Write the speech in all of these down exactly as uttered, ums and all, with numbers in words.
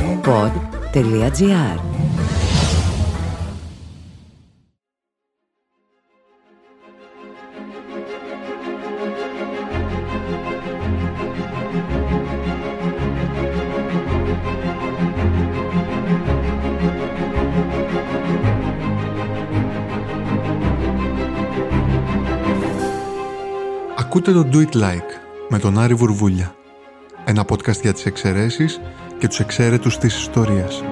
pod.gr. Ακούτε το Do It Like με τον Άρη Βουρβούλια. Ένα podcast για τις εξαιρέσεις και τους εξαίρετους της ιστορίας.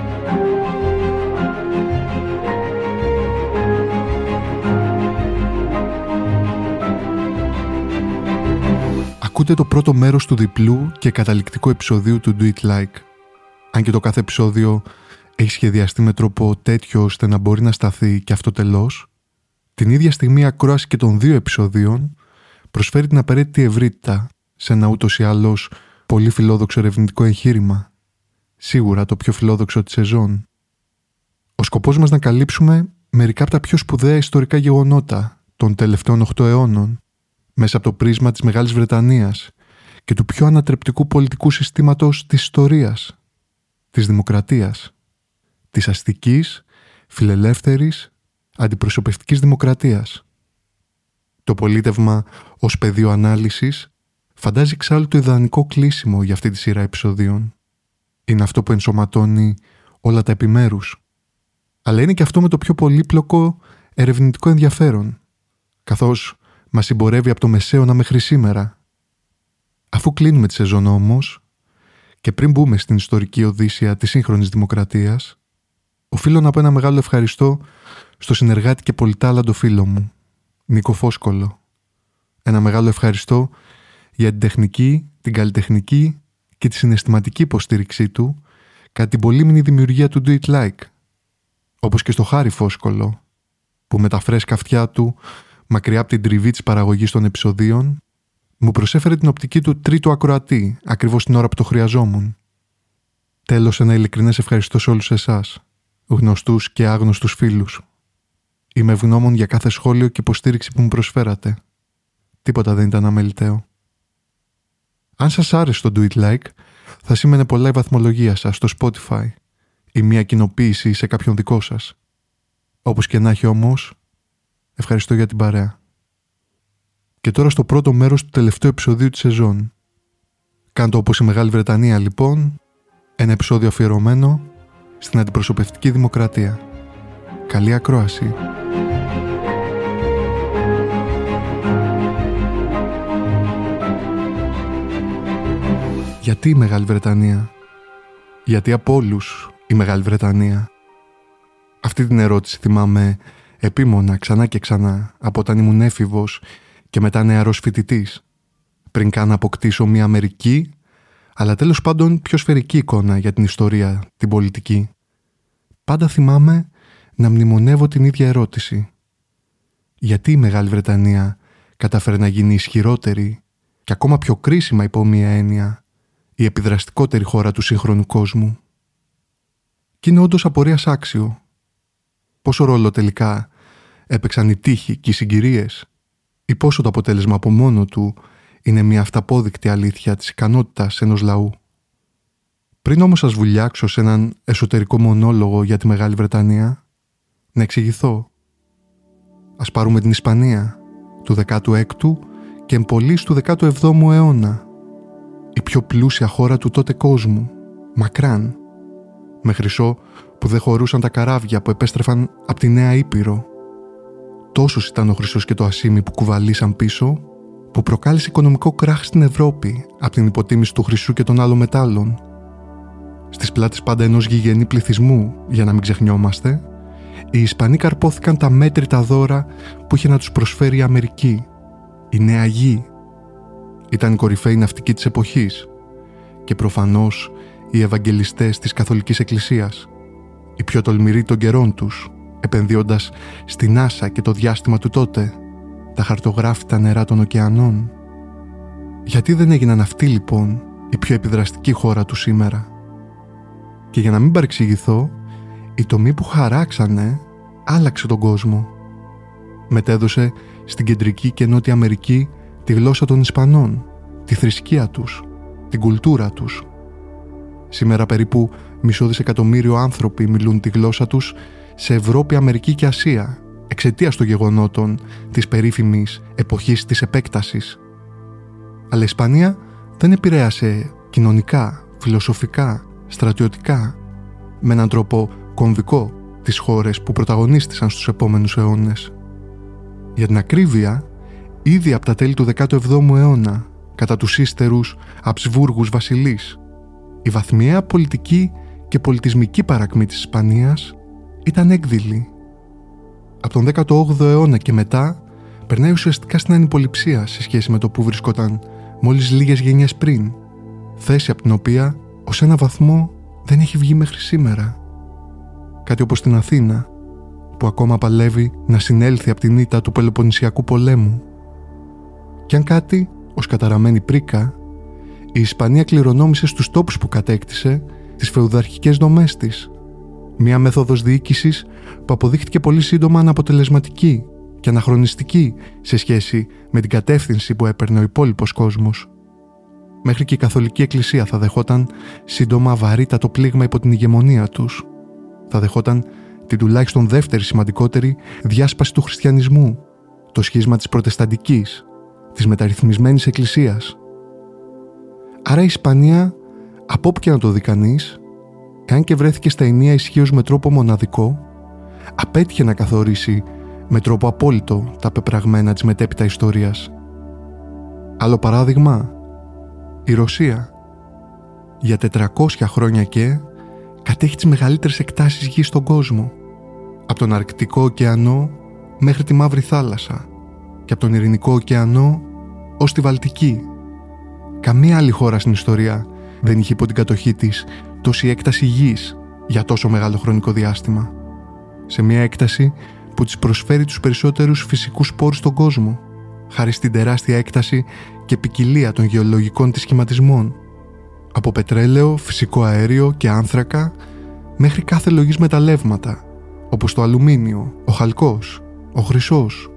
Ακούτε το πρώτο μέρος του διπλού και καταληκτικού επεισοδίου του Do It Like. Αν και το κάθε επεισόδιο έχει σχεδιαστεί με τρόπο τέτοιο ώστε να μπορεί να σταθεί και αυτοτελώς, την ίδια στιγμή η ακρόαση και των δύο επεισοδίων προσφέρει την απαραίτητη ευρύτητα σε ένα ούτως ή άλλως πολύ φιλόδοξο ερευνητικό εγχείρημα. Σίγουρα το πιο φιλόδοξο της σεζόν. Ο σκοπός μας να καλύψουμε μερικά από τα πιο σπουδαία ιστορικά γεγονότα των τελευταίων οχτώ αιώνων μέσα από το πρίσμα της Μεγάλης Βρετανίας και του πιο ανατρεπτικού πολιτικού συστήματος της ιστορίας, της δημοκρατίας, της αστικής, φιλελεύθερης, αντιπροσωπευτικής δημοκρατίας. Το πολίτευμα ως πεδίο ανάλυσης φαντάζει εξάλλου το ιδανικό κλείσιμο για αυτή τη σειρά επεισοδίων. Είναι αυτό που ενσωματώνει όλα τα επιμέρους. Αλλά είναι και αυτό με το πιο πολύπλοκο ερευνητικό ενδιαφέρον, καθώς μας συμπορεύει από το Μεσαίωνα μέχρι σήμερα. Αφού κλείνουμε τη σεζόν όμως, και πριν μπούμε στην ιστορική οδύσσεια της σύγχρονης δημοκρατίας, οφείλω να πω ένα μεγάλο ευχαριστώ στο συνεργάτη και πολυτάλαντο φίλο μου, Νίκο Φόσκολο. Ένα μεγάλο ευχαριστώ για την τεχνική, την καλλιτεχνική και τη συναισθηματική υποστήριξή του κατά την πολύμηνη δημιουργία του Do It Like. Όπως και στο Χάρη Φόσκολο, που με τα φρέσκα αυτιά του, μακριά από την τριβή της παραγωγής των επεισοδίων, μου προσέφερε την οπτική του τρίτου ακροατή, ακριβώς την ώρα που το χρειαζόμουν. Τέλος, ένα ειλικρινές ευχαριστώ σε όλους εσάς, γνωστούς και άγνωστους φίλους. Είμαι ευγνώμων για κάθε σχόλιο και υποστήριξη που μου προσφέρατε. Τίποτα δεν ήταν αμεληταίο. Αν σας άρεσε το Do It Like, θα σήμαινε πολλά η βαθμολογία σας στο Spotify ή μια κοινοποίηση σε κάποιον δικό σας. Όπως και να έχει όμως, ευχαριστώ για την παρέα. Και τώρα στο πρώτο μέρος του τελευταίου επεισοδίου της σεζόν. Κάντε όπως η Μεγάλη Βρετανία λοιπόν, ένα επεισόδιο αφιερωμένο στην αντιπροσωπευτική δημοκρατία. Καλή ακρόαση. Γιατί η Μεγάλη Βρετανία? Γιατί από όλους η Μεγάλη Βρετανία? Αυτή την ερώτηση θυμάμαι επίμονα ξανά και ξανά από όταν ήμουν έφηβος και μετά νεαρός φοιτητής, πριν καν αποκτήσω μια μερική, αλλά τέλος πάντων πιο σφαιρική εικόνα για την ιστορία, την πολιτική. Πάντα θυμάμαι να μνημονεύω την ίδια ερώτηση. Γιατί η Μεγάλη Βρετανία κατάφερε να γίνει ισχυρότερη και ακόμα πιο κρίσιμα υπό μία έννοια η επιδραστικότερη χώρα του σύγχρονου κόσμου? Και είναι όντως απορίας άξιο. Πόσο ρόλο τελικά έπαιξαν οι τύχοι και οι συγκυρίες, ή πόσο το αποτέλεσμα από μόνο του είναι μια αυταπόδεικτη αλήθεια της ικανότητας ενός λαού? Πριν όμως σας βουλιάξω σε έναν εσωτερικό μονόλογο για τη Μεγάλη Βρετανία, να εξηγηθώ. Ας πάρουμε την Ισπανία του δεκάτου έκτου και εμπολής του δεκάτου εβδόμου αιώνα. Η πιο πλούσια χώρα του τότε κόσμου, μακράν. Με χρυσό που δεν χωρούσαν τα καράβια που επέστρεφαν από τη Νέα Ήπειρο. Τόσος ήταν ο χρυσός και το ασίμι που κουβαλήσαν πίσω, που προκάλεσε οικονομικό κράχ στην Ευρώπη από την υποτίμηση του χρυσού και των άλλων μετάλλων. Στις πλάτες πάντα ενός γηγενή πληθυσμού, για να μην ξεχνιόμαστε, οι Ισπανοί καρπόθηκαν τα μέτρητα δώρα που είχε να τους προσφέρει η Αμερική, η Νέα Γη. Ήταν οι κορυφαίοι ναυτικοί της εποχής και προφανώς οι Ευαγγελιστές της Καθολικής Εκκλησίας, οι πιο τολμηροί των καιρών τους, επενδύοντας στην άσα και το διάστημα του τότε, τα χαρτογράφητα νερά των ωκεανών. Γιατί δεν έγιναν αυτοί λοιπόν η πιο επιδραστική χώρα του σήμερα? Και για να μην παρεξηγηθώ, η τομή που χαράξανε άλλαξε τον κόσμο. Μετέδωσε στην Κεντρική και Νότια Αμερική τη γλώσσα των Ισπανών, τη θρησκεία τους, την κουλτούρα τους. Σήμερα περίπου μισό δισεκατομμύριο άνθρωποι μιλούν τη γλώσσα τους σε Ευρώπη, Αμερική και Ασία, εξαιτίας των γεγονότων της περίφημης εποχής της επέκτασης. Αλλά η Ισπανία δεν επηρέασε κοινωνικά, φιλοσοφικά, στρατιωτικά, με έναν τρόπο κομβικό τις χώρες που πρωταγωνίστησαν στους επόμενους αιώνες. Για την ακρίβεια, ήδη από τα τέλη του δέκατου εβδόμου αιώνα, κατά τους ύστερους Αψβούργους βασιλείς, η βαθμιαία πολιτική και πολιτισμική παρακμή της Ισπανίας ήταν έκδηλη. Από τον δέκατο όγδοο αιώνα και μετά, περνάει ουσιαστικά στην ανυποληψία σε σχέση με το που βρισκόταν μόλις λίγες γενιές πριν, θέση από την οποία ως ένα βαθμό δεν έχει βγει μέχρι σήμερα. Κάτι όπως την Αθήνα, που ακόμα παλεύει να συνέλθει από την ήττα του Πελοποννησιακού πολέμου. Κι αν κάτι, ως καταραμένη πρίκα, η Ισπανία κληρονόμησε στους τόπους που κατέκτησε τις φεουδαρχικές δομές της. Μία μέθοδος διοίκησης που αποδείχτηκε πολύ σύντομα αναποτελεσματική και αναχρονιστική σε σχέση με την κατεύθυνση που έπαιρνε ο υπόλοιπος κόσμος. Μέχρι και η Καθολική Εκκλησία θα δεχόταν σύντομα βαρύτατο πλήγμα υπό την ηγεμονία τους. Θα δεχόταν την τουλάχιστον δεύτερη σημαντικότερη διάσπαση του χριστιανισμού, το σχίσμα της προτεσταντικής, της μεταρρυθμισμένης εκκλησίας. Άρα η Ισπανία, από όπου και να το δει κανείς, εάν και βρέθηκε στα ενία ισχύως με τρόπο μοναδικό, απέτυχε να καθορίσει με τρόπο απόλυτο τα πεπραγμένα της μετέπειτα ιστορίας. Άλλο παράδειγμα, η Ρωσία. Για τετρακόσια χρόνια και κατέχει τις μεγαλύτερες εκτάσεις γης στον κόσμο, από τον Αρκτικό ωκεανό μέχρι τη Μαύρη Θάλασσα και από τον Ειρηνικό ωκεανό ως τη Βαλτική. Καμία άλλη χώρα στην ιστορία δεν είχε υπό την κατοχή της τόση έκταση γης για τόσο μεγάλο χρονικό διάστημα. Σε μια έκταση που της προσφέρει τους περισσότερους φυσικούς πόρους στον κόσμο, χάρη στην τεράστια έκταση και ποικιλία των γεωλογικών της σχηματισμών. Από πετρέλαιο, φυσικό αέριο και άνθρακα μέχρι κάθε λογής μεταλλεύματα, όπως το αλουμίνιο, ο χαλκός, ο χρυσός.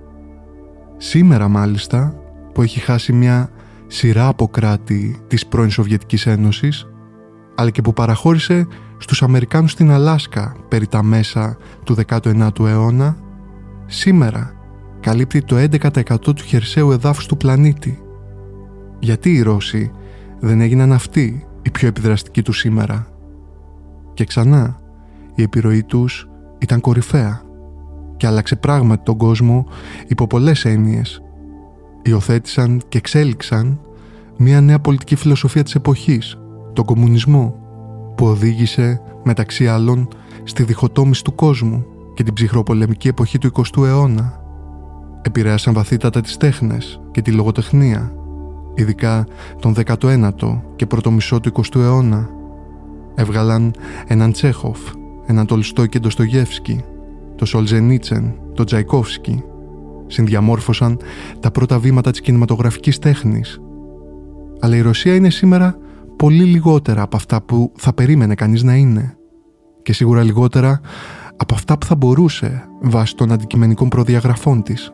Σήμερα μάλιστα, που έχει χάσει μια σειρά από κράτη της πρώην Σοβιετικής Ένωσης, αλλά και που παραχώρησε στους Αμερικάνους στην Αλάσκα περί τα μέσα του δέκατου ενάτου αιώνα, σήμερα καλύπτει το έντεκα τοις εκατό του χερσαίου εδάφους του πλανήτη. Γιατί οι Ρώσοι δεν έγιναν αυτοί οι πιο επιδραστικοί του σήμερα? Και ξανά, η επιρροή τους ήταν κορυφαία και άλλαξε πράγματι τον κόσμο υπό πολλές έννοιες. Υιοθέτησαν και εξέλιξαν μια νέα πολιτική φιλοσοφία της εποχής, τον κομμουνισμό, που οδήγησε μεταξύ άλλων στη διχοτόμηση του κόσμου και την ψυχροπολεμική εποχή του εικοστού αιώνα. Επηρέασαν βαθύτατα τις τέχνες και τη λογοτεχνία, ειδικά τον δέκατο ένατο και πρώτο μισό του εικοστού αιώνα. Έβγαλαν έναν Τσέχοφ, έναν Τολστόι και Ντοστογεύσκι, το Σολζενίτσεν, τον Τσαϊκόφσκι. Συνδιαμόρφωσαν τα πρώτα βήματα της κινηματογραφικής τέχνης. Αλλά η Ρωσία είναι σήμερα πολύ λιγότερα από αυτά που θα περίμενε κανείς να είναι, και σίγουρα λιγότερα από αυτά που θα μπορούσε βάσει των αντικειμενικών προδιαγραφών της.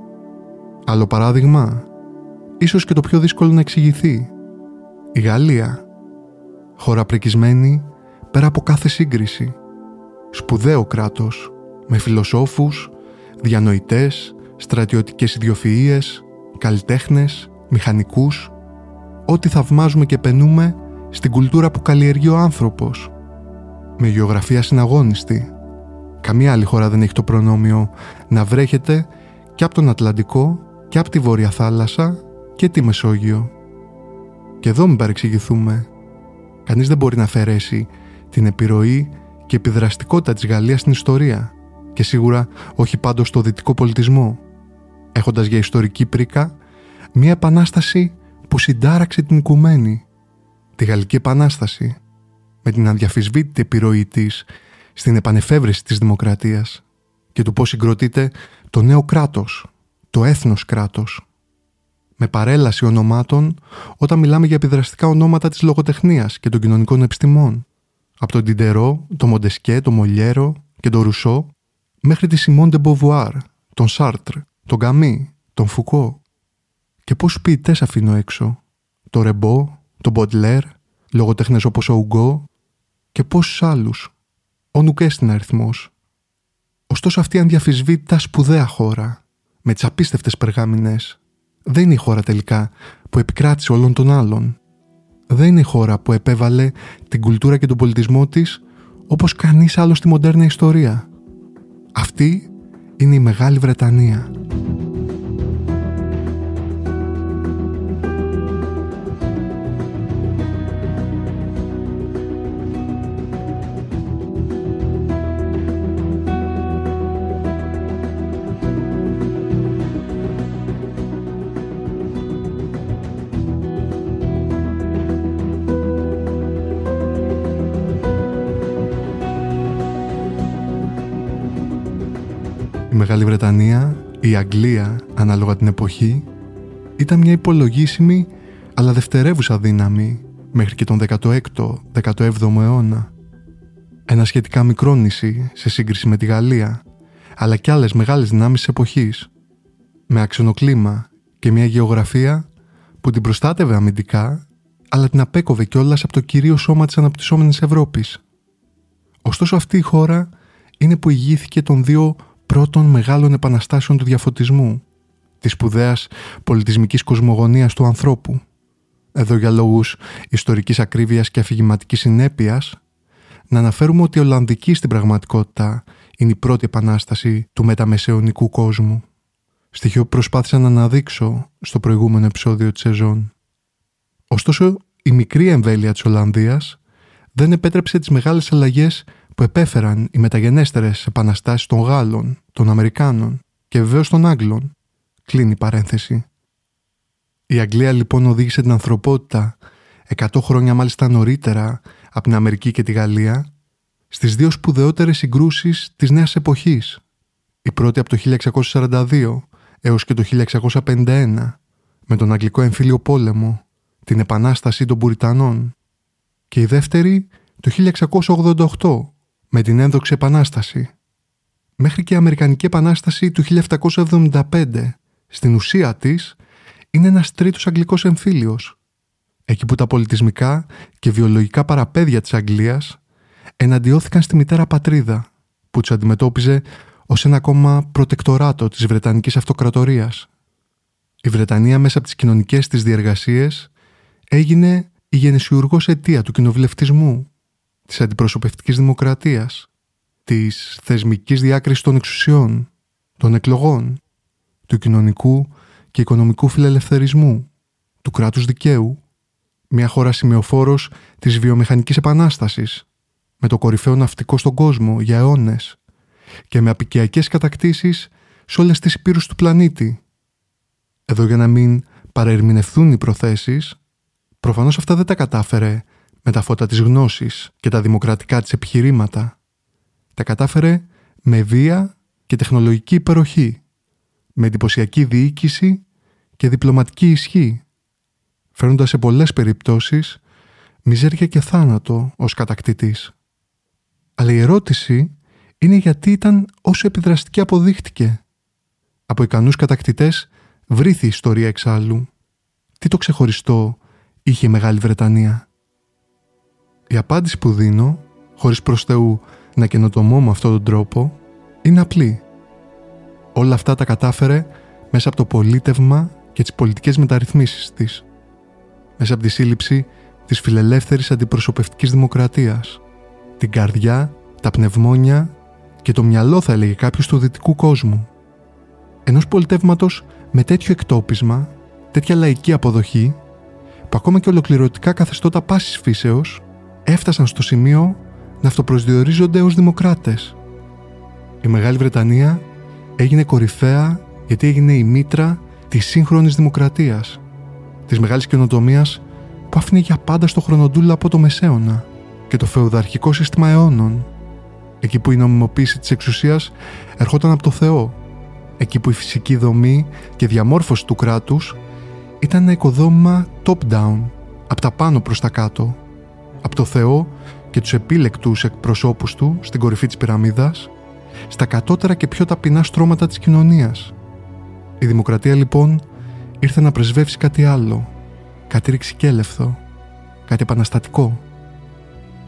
Άλλο παράδειγμα, ίσως και το πιο δύσκολο να εξηγηθεί, η Γαλλία. Χώρα πρικισμένη πέρα από κάθε σύγκριση. Σπουδαίο κράτος, με φιλοσόφους, διανοητές, στρατιωτικές ιδιοφυΐες, καλλιτέχνες, μηχανικούς, ό,τι θαυμάζουμε και πενούμε στην κουλτούρα που καλλιεργεί ο άνθρωπος. Με γεωγραφία συναγώνιστη. Καμία άλλη χώρα δεν έχει το προνόμιο να βρέχεται και από τον Ατλαντικό και από τη Βόρεια Θάλασσα και τη Μεσόγειο. Και εδώ μην παρεξηγηθούμε. Κανείς δεν μπορεί να αφαιρέσει την επιρροή και επιδραστικότητα της Γαλλίας στην ιστορία, και σίγουρα όχι πάντως στο δυτικό πολιτισμό, έχοντας για ιστορική πρίκα μια επανάσταση που συντάραξε την οικουμένη, τη Γαλλική Επανάσταση, με την αδιαφυσβήτητη επιρροή της στην επανεφεύρεση της δημοκρατίας και του πώς συγκροτείται το νέο κράτος, το έθνος κράτος. Με παρέλαση ονομάτων όταν μιλάμε για επιδραστικά ονόματα της λογοτεχνίας και των κοινωνικών επιστημών, από τον Τιντερό, τον Μοντεσκέ, τον Μολιέρο και τον Ρουσό, μέχρι τη Σιμών ντε Μποβουάρ, τον Σάρτρ, τον Καμί, τον Φουκώ. Και πόσους ποιητές αφήνω έξω? Το Ρεμπό, τον Μποντλέρ, λογοτέχνες όπως ο Ουγκό, και πόσους άλλους. Ο νουκέστην αριθμός. Ωστόσο αυτή η ανδιαφυσβήτητα σπουδαία χώρα, με τις απίστευτες περγάμηνες, δεν είναι η χώρα τελικά που επικράτησε όλων των άλλων. Δεν είναι η χώρα που επέβαλε την κουλτούρα και τον πολιτισμό της όπως κανείς άλλος στη μοντέρνα ιστορία. Αυτή είναι η Μεγάλη Βρετανία. Η Μεγάλη Βρετανία, η Αγγλία, ανάλογα την εποχή, ήταν μια υπολογίσιμη αλλά δευτερεύουσα δύναμη μέχρι και τον δέκατο έκτο δέκατο έβδομο αιώνα. Ένα σχετικά μικρό νησί σε σύγκριση με τη Γαλλία, αλλά και άλλες μεγάλες δυνάμεις της εποχής, με άξονο κλίμα και μια γεωγραφία που την προστάτευε αμυντικά, αλλά την απέκοβε κιόλας από το κυρίω σώμα της αναπτυσσόμενης Ευρώπης. Ωστόσο αυτή η χώρα είναι που ηγήθηκε των δύο πρώτων μεγάλων επαναστάσεων του διαφωτισμού, της σπουδαίας πολιτισμικής κοσμογονίας του ανθρώπου. Εδώ για λόγους ιστορικής ακρίβειας και αφηγηματικής συνέπειας, να αναφέρουμε ότι η Ολλανδική στην πραγματικότητα είναι η πρώτη επανάσταση του μεταμεσαιωνικού κόσμου. Στοιχείο που προσπάθησα να αναδείξω στο προηγούμενο επεισόδιο της σεζόν. Ωστόσο, η μικρή εμβέλεια της Ολλανδίας δεν επέτρεψε τις μεγάλες αλλαγές που επέφεραν οι μεταγενέστερες επαναστάσεις των Γάλλων, των Αμερικάνων και βεβαίως των Άγγλων. Κλείνει η παρένθεση. Η Αγγλία λοιπόν οδήγησε την ανθρωπότητα εκατό χρόνια μάλιστα νωρίτερα από την Αμερική και τη Γαλλία στις δύο σπουδαιότερες συγκρούσεις της νέας εποχής. Η πρώτη από το χίλια εξακόσια σαράντα δύο έως και το χίλια εξακόσια πενήντα ένα με τον Αγγλικό Εμφύλιο Πόλεμο, την Επανάσταση των Πουριτανών, και η δεύτερη το χίλια εξακόσια ογδόντα οκτώ με την Ένδοξη Επανάσταση. Μέχρι και η Αμερικανική Επανάσταση του χίλια επτακόσια εβδομήντα πέντε, στην ουσία της, είναι ένας τρίτος Αγγλικός εμφύλιος, εκεί που τα πολιτισμικά και βιολογικά παραπέδια της Αγγλίας εναντιώθηκαν στη μητέρα πατρίδα, που τους αντιμετώπιζε ως ένα ακόμα προτεκτοράτο της Βρετανικής Αυτοκρατορίας. Η Βρετανία μέσα από τις κοινωνικές της διεργασίες έγινε η γενεσιουργός αιτία του κοινοβουλευτισμού, της αντιπροσωπευτικής δημοκρατίας, της θεσμικής διάκρισης των εξουσιών, των εκλογών, του κοινωνικού και οικονομικού φιλελευθερισμού, του κράτους δικαίου, μια χώρα σημεοφόρος της βιομηχανικής επανάστασης, με το κορυφαίο ναυτικό στον κόσμο για αιώνες και με απικιακές κατακτήσεις σε όλες τις υπήρους του πλανήτη. Εδώ για να μην παραερμηνευθούν οι προθέσεις, προφανώς αυτά δεν τα κατάφερε με τα φώτα της γνώσης και τα δημοκρατικά της επιχειρήματα. Τα κατάφερε με βία και τεχνολογική υπεροχή, με εντυπωσιακή διοίκηση και διπλωματική ισχύ, φέρνοντας σε πολλές περιπτώσεις μιζέρια και θάνατο ως κατακτητής. Αλλά η ερώτηση είναι γιατί ήταν όσο επιδραστική αποδείχτηκε. Από ικανούς κατακτητές βρήθη η ιστορία εξάλλου. Τι το ξεχωριστό είχε η Μεγάλη Βρετανία? Η απάντηση που δίνω, χωρίς προς Θεού να καινοτομώ με αυτόν τον τρόπο, είναι απλή. Όλα αυτά τα κατάφερε μέσα από το πολίτευμα και τις πολιτικές μεταρρυθμίσεις της. Μέσα από τη σύλληψη της φιλελεύθερης αντιπροσωπευτικής δημοκρατίας, την καρδιά, τα πνευμόνια και το μυαλό, θα έλεγε κάποιος, του δυτικού κόσμου. Ενός πολιτεύματος με τέτοιο εκτόπισμα, τέτοια λαϊκή αποδοχή, που ακόμα και ολοκληρωτικά καθεστώτα πάσης φύσεως έφτασαν στο σημείο να αυτοπροσδιορίζονται ως δημοκράτες. Η Μεγάλη Βρετανία έγινε κορυφαία γιατί έγινε η μήτρα της σύγχρονης δημοκρατίας, της μεγάλης καινοτομίας που άφηνε για πάντα στο χρονοτούλα από το Μεσαίωνα και το φεουδαρχικό σύστημα αιώνων, εκεί που η νομιμοποίηση της εξουσίας ερχόταν από το Θεό, εκεί που η φυσική δομή και διαμόρφωση του κράτους ήταν ένα οικοδόμημα top-down, από τα πάνω προς τα κάτω, από το Θεό και τους επίλεκτους εκπροσώπους του στην κορυφή της πυραμίδας, στα κατώτερα και πιο ταπεινά στρώματα της κοινωνίας. Η δημοκρατία λοιπόν ήρθε να πρεσβεύσει κάτι άλλο, κάτι ρηξικέλευθο, κάτι επαναστατικό.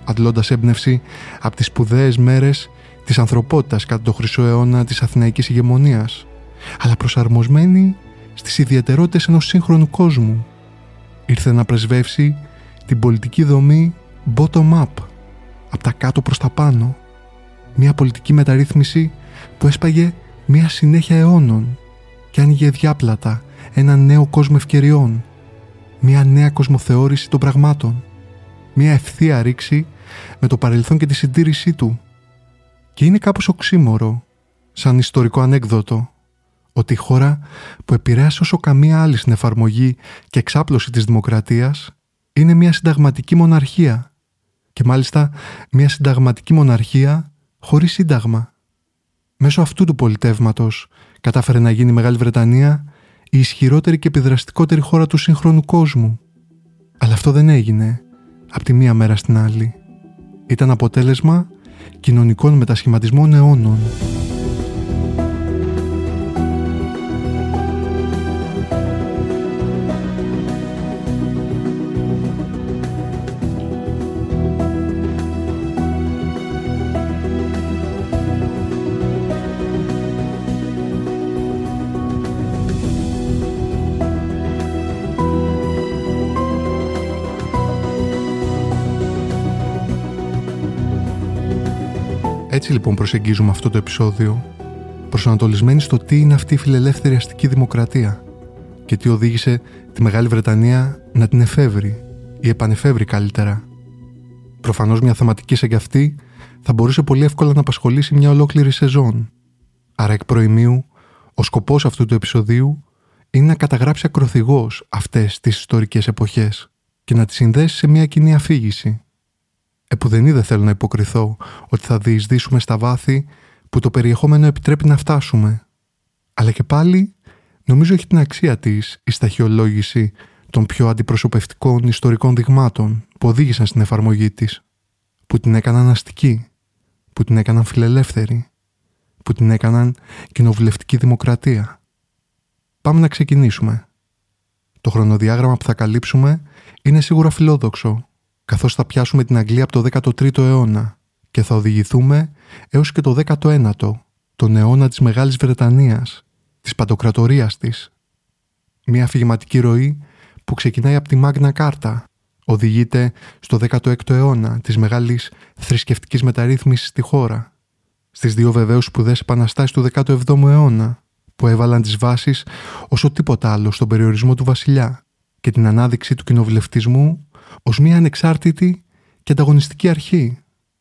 αντλώντας έμπνευση από τις σπουδαίες μέρες της ανθρωπότητας κατά το χρυσό αιώνα της αθηναϊκής ηγεμονίας, αλλά προσαρμοσμένη στις ιδιαιτερότητες ενός σύγχρονου κόσμου. Ήρθε να πρεσβεύσει την πολιτική δομή bottom-up, από τα κάτω προς τα πάνω. Μια πολιτική μεταρρύθμιση που έσπαγε μια συνέχεια αιώνων και άνοιγε διάπλατα ένα νέο κόσμο ευκαιριών, μια νέα κοσμοθεώρηση των πραγμάτων, μια ευθεία ρήξη με το παρελθόν και τη συντήρησή του. Και είναι κάπως οξύμορο, σαν ιστορικό ανέκδοτο, ότι η χώρα που επηρέασε όσο καμία άλλη στην εφαρμογή και εξάπλωση της δημοκρατίας είναι μια συνταγματική μοναρχία, και μάλιστα μια συνταγματική μοναρχία χωρίς σύνταγμα. Μέσω αυτού του πολιτεύματος κατάφερε να γίνει η Μεγάλη Βρετανία η ισχυρότερη και επιδραστικότερη χώρα του σύγχρονου κόσμου. Αλλά αυτό δεν έγινε από τη μία μέρα στην άλλη. Ήταν αποτέλεσμα κοινωνικών μετασχηματισμών αιώνων. Έτσι λοιπόν προσεγγίζουμε αυτό το επεισόδιο, προσανατολισμένοι στο τι είναι αυτή η φιλελεύθερη αστική δημοκρατία και τι οδήγησε τη Μεγάλη Βρετανία να την εφεύρει ή επανεφεύρει καλύτερα. Προφανώς μια θεματική σαν κι αυτή θα μπορούσε πολύ εύκολα να απασχολήσει μια ολόκληρη σεζόν. Άρα εκ προημίου, ο σκοπός αυτού του επεισοδίου είναι να καταγράψει ακροθυγώς αυτές τις ιστορικές εποχές και να τις συνδέσει σε μια κοινή αφήγηση. Επουδενή δεν θέλω να υποκριθώ ότι θα διεισδύσουμε στα βάθη που το περιεχόμενο επιτρέπει να φτάσουμε. Αλλά και πάλι νομίζω έχει την αξία της η σταχυολόγηση των πιο αντιπροσωπευτικών ιστορικών δειγμάτων που οδήγησαν στην εφαρμογή της, που την έκαναν αστική, που την έκαναν φιλελεύθερη, που την έκαναν κοινοβουλευτική δημοκρατία. Πάμε να ξεκινήσουμε. Το χρονοδιάγραμμα που θα καλύψουμε είναι σίγουρα φιλόδοξο, καθώς θα πιάσουμε την Αγγλία από το δέκατο τρίτο αιώνα και θα οδηγηθούμε έως και το δέκατο ένατο, τον αιώνα της Μεγάλης Βρετανίας, της παντοκρατορίας της. Μια αφηγηματική ροή που ξεκινάει από τη Μάγνα Κάρτα, οδηγείται στο δέκατο έκτο αιώνα της μεγάλης θρησκευτικής μεταρρύθμισης στη χώρα, στις δύο βεβαίως σπουδαίες επαναστάσεις του δέκατο έβδομου αιώνα, που έβαλαν τις βάσεις όσο τίποτα άλλο στον περιορισμό του βασιλιά και την ανάδειξη του κοινοβουλευτισμού ως μια ανεξάρτητη και ανταγωνιστική αρχή.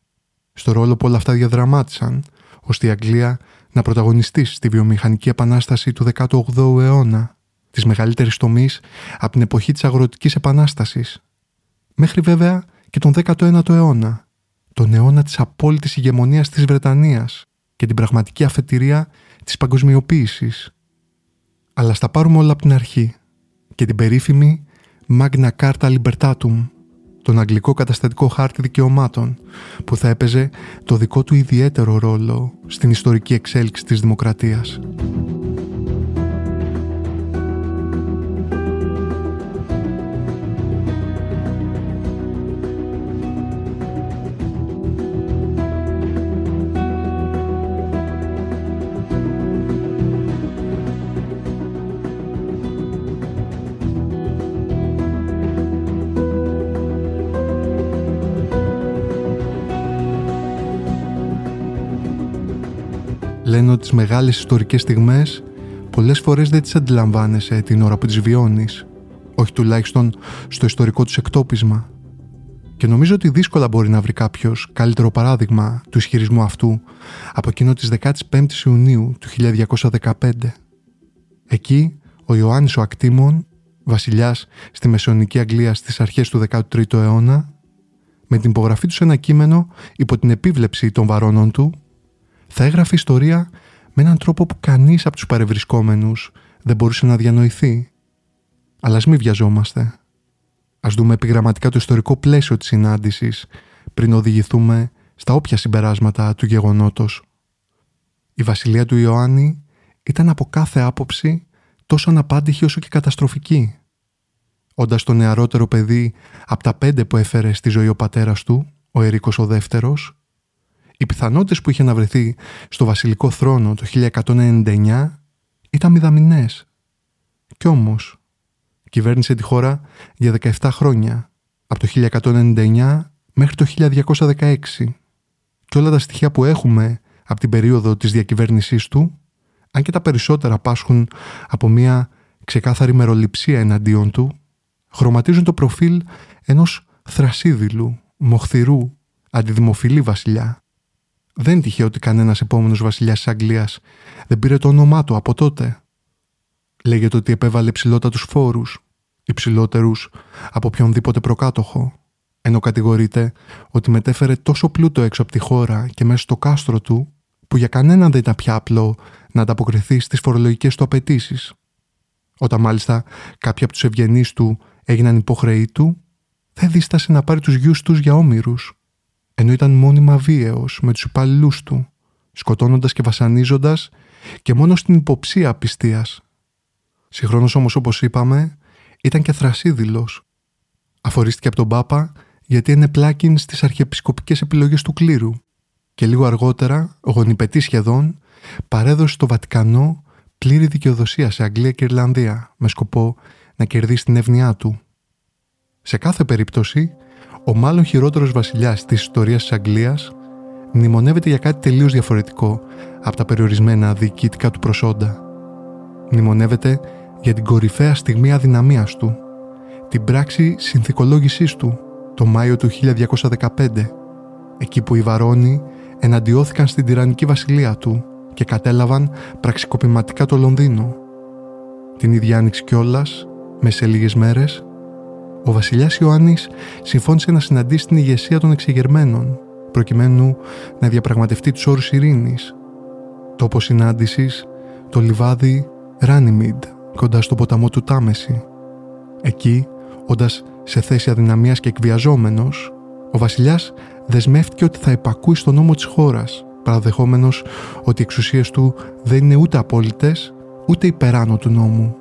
Στο ρόλο που όλα αυτά διαδραμάτισαν, ώστε η Αγγλία να πρωταγωνιστήσει στη βιομηχανική επανάσταση του δέκατου όγδοου αιώνα, της μεγαλύτερης τομής από την εποχή της αγροτικής επανάστασης, μέχρι βέβαια και τον δέκατο ένατο αιώνα, τον αιώνα της απόλυτης ηγεμονίας της Βρετανίας και την πραγματική αφετηρία της παγκοσμιοποίησης. Αλλά στα πάρουμε όλα από την αρχή και την περίφημη Magna Carta Libertatum, τον αγγλικό καταστατικό χάρτη δικαιωμάτων, που θα έπαιζε το δικό του ιδιαίτερο ρόλο στην ιστορική εξέλιξη της δημοκρατίας. Λένε ότι τις μεγάλες ιστορικές στιγμές πολλές φορές δεν τις αντιλαμβάνεσαι την ώρα που τις βιώνεις, όχι τουλάχιστον στο ιστορικό τους εκτόπισμα. Και νομίζω ότι δύσκολα μπορεί να βρει κάποιος καλύτερο παράδειγμα του ισχυρισμού αυτού από εκείνο της δεκαπέντε Ιουνίου του χίλια διακόσια δεκαπέντε. Εκεί ο Ιωάννης ο Ακτήμων, βασιλιάς στη Μεσαιωνική Αγγλία στις αρχές του δέκατου τρίτου αιώνα, με την υπογραφή του σε ένα κείμενο υπό την επίβλεψη των βαρώνων του, θα έγραφε ιστορία με έναν τρόπο που κανείς από τους παρευρισκόμενους δεν μπορούσε να διανοηθεί. Αλλά ας μην βιαζόμαστε. Ας δούμε επιγραμματικά το ιστορικό πλαίσιο της συνάντησης πριν οδηγηθούμε στα όποια συμπεράσματα του γεγονότος. Η βασιλεία του Ιωάννη ήταν από κάθε άποψη τόσο αναπάντηχη όσο και καταστροφική. Όντας το νεαρότερο παιδί από τα πέντε που έφερε στη ζωή ο πατέρας του, ο Ερίκος ο δεύτερος, οι πιθανότητες που είχε να βρεθεί στο βασιλικό θρόνο το χίλια εκατόν ενενήντα εννιά ήταν μηδαμινές. Κι όμως, κυβέρνησε τη χώρα για δεκαεπτά χρόνια, από το χίλια εκατόν ενενήντα εννιά μέχρι το χίλια διακόσια δεκαέξι. Και όλα τα στοιχεία που έχουμε από την περίοδο της διακυβέρνησής του, αν και τα περισσότερα πάσχουν από μια ξεκάθαρη μεροληψία εναντίον του, χρωματίζουν το προφίλ ενός θρασίδηλου, μοχθηρού, αντιδημοφιλή βασιλιά. Δεν τυχαίο ότι κανένας επόμενος βασιλιάς της Αγγλίας δεν πήρε το όνομά του από τότε. Λέγεται ότι επέβαλε υψηλότατους φόρους, υψηλότερους από οποιονδήποτε προκάτοχο, ενώ κατηγορείται ότι μετέφερε τόσο πλούτο έξω από τη χώρα και μέσα στο κάστρο του, που για κανέναν δεν ήταν πια απλό να ανταποκριθεί στις φορολογικές του απαιτήσεις. Όταν μάλιστα κάποιοι από τους ευγενείς του έγιναν υποχρεοί του, δεν δίστασε να πάρει τους γιους τους για όμηρους, ενώ ήταν μόνιμα βίαιος με τους υπαλληλούς του, σκοτώνοντας και βασανίζοντας και μόνο στην υποψία απιστίας. Συγχρόνως όμως, όπως είπαμε, ήταν και θρασίδηλος. Αφορίστηκε από τον Πάπα γιατί είναι πλάκιν στις αρχιεπισκοπικές επιλογές του κλήρου και λίγο αργότερα, γονιπετή σχεδόν, παρέδωσε στο Βατικανό πλήρη δικαιοδοσία σε Αγγλία και Ιρλανδία με σκοπό να κερδίσει την εύνοιά του. Σε κάθε περίπτωση, ο μάλλον χειρότερος βασιλιάς της ιστορίας της Αγγλίας μνημονεύεται για κάτι τελείως διαφορετικό από τα περιορισμένα διοικητικά του προσόντα. Μνημονεύεται για την κορυφαία στιγμή αδυναμίας του, την πράξη συνθηκολόγησής του, το Μάιο του χίλια διακόσια δεκαπέντε, εκεί που οι Βαρώνοι εναντιώθηκαν στην τυραννική βασιλεία του και κατέλαβαν πραξικοπηματικά το Λονδίνο. Την ίδια άνοιξη κιόλας, μέσα σε λίγες μέρες, ο βασιλιάς Ιωάννης συμφώνησε να συναντήσει την ηγεσία των εξεγερμένων, προκειμένου να διαπραγματευτεί τους όρους ειρήνης. Τόπο συνάντησης, το λιβάδι Ράνιμιντ, κοντά στον ποταμό του Τάμεση. Εκεί, όντας σε θέση αδυναμίας και εκβιαζόμενος, ο βασιλιάς δεσμεύτηκε ότι θα υπακούει στον νόμο της χώρας, παραδεχόμενος ότι οι εξουσίες του δεν είναι ούτε απόλυτες, ούτε υπεράνω του νόμου.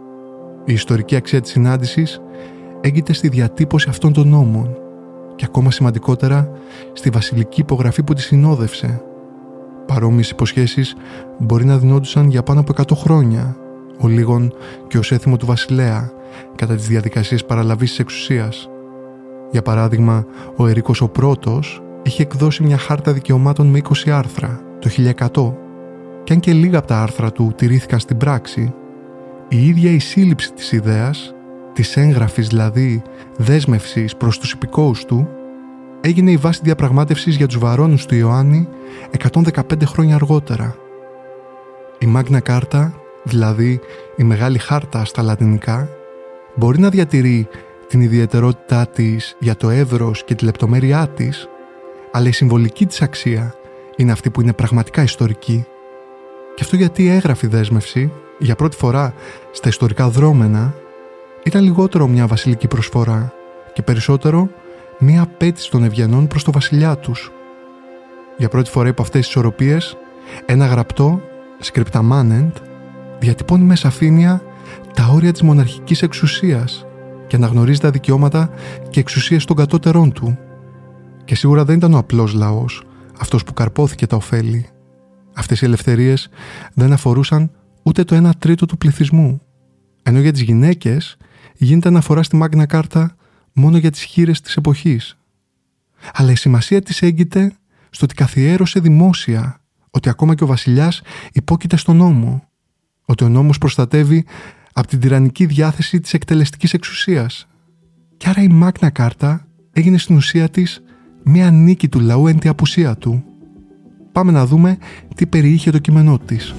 Η ιστορική αξία της συνάντησης έγκυται στη διατύπωση αυτών των νόμων και ακόμα σημαντικότερα στη βασιλική υπογραφή που τη συνόδευσε. Παρόμοιες υποσχέσεις μπορεί να δινόντουσαν για πάνω από εκατό χρόνια, ο λίγον και ως έθιμο του βασιλέα, κατά τις διαδικασίες παραλαβής της εξουσίας. Για παράδειγμα, ο Ερίκος ο πρώτος είχε εκδώσει μια χάρτα δικαιωμάτων με είκοσι άρθρα το χίλια εκατό, και αν και λίγα από τα άρθρα του τηρήθηκαν στην πράξη, η ίδια η σύλληψη της ιδέας, της έγγραφης δηλαδή δέσμευσης προς τους υπηκόους του, έγινε η βάση διαπραγμάτευσης για τους Βαρώνους του Ιωάννη εκατόν δεκαπέντε χρόνια αργότερα. Η Μάγνα Κάρτα, δηλαδή η Μεγάλη Χάρτα στα λατινικά, μπορεί να διατηρεί την ιδιαιτερότητά της για το εύρος και τη λεπτομέρειά της, αλλά η συμβολική της αξία είναι αυτή που είναι πραγματικά ιστορική. Και αυτό γιατί η έγγραφη δέσμευση, για πρώτη φορά στα ιστορικά δρόμενα, ήταν λιγότερο μια βασιλική προσφορά και περισσότερο μια απέτηση των ευγενών προς το βασιλιά τους. Για πρώτη φορά υπό αυτές τις ισορροπίες, ένα γραπτό, scriptamanent, διατυπώνει με σαφήνεια τα όρια της μοναρχικής εξουσίας και αναγνωρίζει τα δικαιώματα και εξουσίες των κατώτερών του. Και σίγουρα δεν ήταν ο απλός λαός αυτός που καρπόθηκε τα ωφέλη. Αυτές οι ελευθερίες δεν αφορούσαν ούτε το ένα τρίτο του πληθυσμού, ενώ για τις γυναίκες γίνεται αναφορά στη Μάγνα Κάρτα μόνο για τις χήρες της εποχής. Αλλά η σημασία της έγκυται στο ότι καθιέρωσε δημόσια ότι ακόμα και ο βασιλιάς υπόκειται στον νόμο, ότι ο νόμος προστατεύει από την τυραννική διάθεση της εκτελεστικής εξουσίας. Και άρα η Μάγνα Κάρτα έγινε στην ουσία της μία νίκη του λαού εν τη απουσία του. Πάμε να δούμε τι περιείχε το κείμενό της.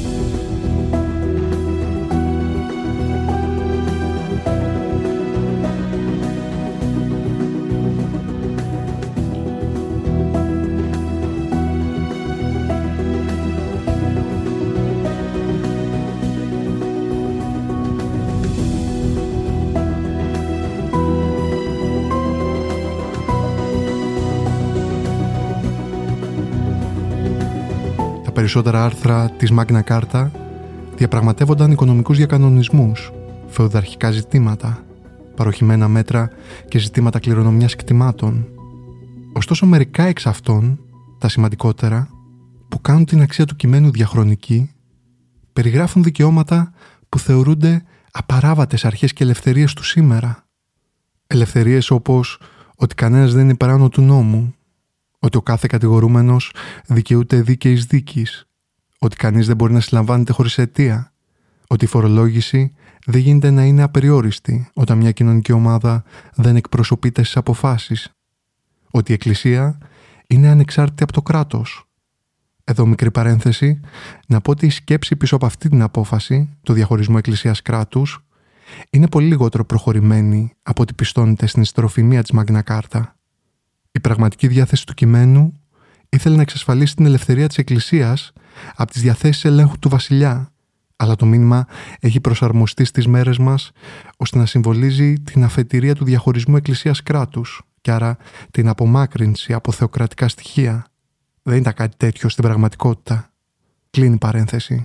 Τα περισσότερα άρθρα της Μάγνα Κάρτα διαπραγματεύονταν οικονομικούς διακανονισμούς, φεουδαρχικά ζητήματα, παροχημένα μέτρα και ζητήματα κληρονομιάς κτημάτων. Ωστόσο, μερικά εξ αυτών, τα σημαντικότερα, που κάνουν την αξία του κειμένου διαχρονική, περιγράφουν δικαιώματα που θεωρούνται απαράβατες αρχές και ελευθερίες του σήμερα. Ελευθερίες όπως ότι κανένας δεν είναι υπεράνω του νόμου, ότι ο κάθε κατηγορούμενος δικαιούται δίκαιης δίκης, ότι κανείς δεν μπορεί να συλλαμβάνεται χωρίς αιτία, ότι η φορολόγηση δεν γίνεται να είναι απεριόριστη όταν μια κοινωνική ομάδα δεν εκπροσωπείται στις αποφάσεις, ότι η Εκκλησία είναι ανεξάρτητη από το κράτος. Εδώ μικρή παρένθεση, να πω ότι η σκέψη πίσω από αυτή την απόφαση, το διαχωρισμό Εκκλησίας-κράτους, είναι πολύ λιγότερο προχωρημένη από ό,τι πιστώνεται στην ιστεροφημία της Μάγνα Κάρτα. Η πραγματική διάθεση του κειμένου ήθελε να εξασφαλίσει την ελευθερία της Εκκλησίας από τις διαθέσεις ελέγχου του βασιλιά, αλλά το μήνυμα έχει προσαρμοστεί στις μέρες μας ώστε να συμβολίζει την αφετηρία του διαχωρισμού Εκκλησίας-κράτους και άρα την απομάκρυνση από θεοκρατικά στοιχεία. Δεν ήταν κάτι τέτοιο στην πραγματικότητα. Κλείνει παρένθεση.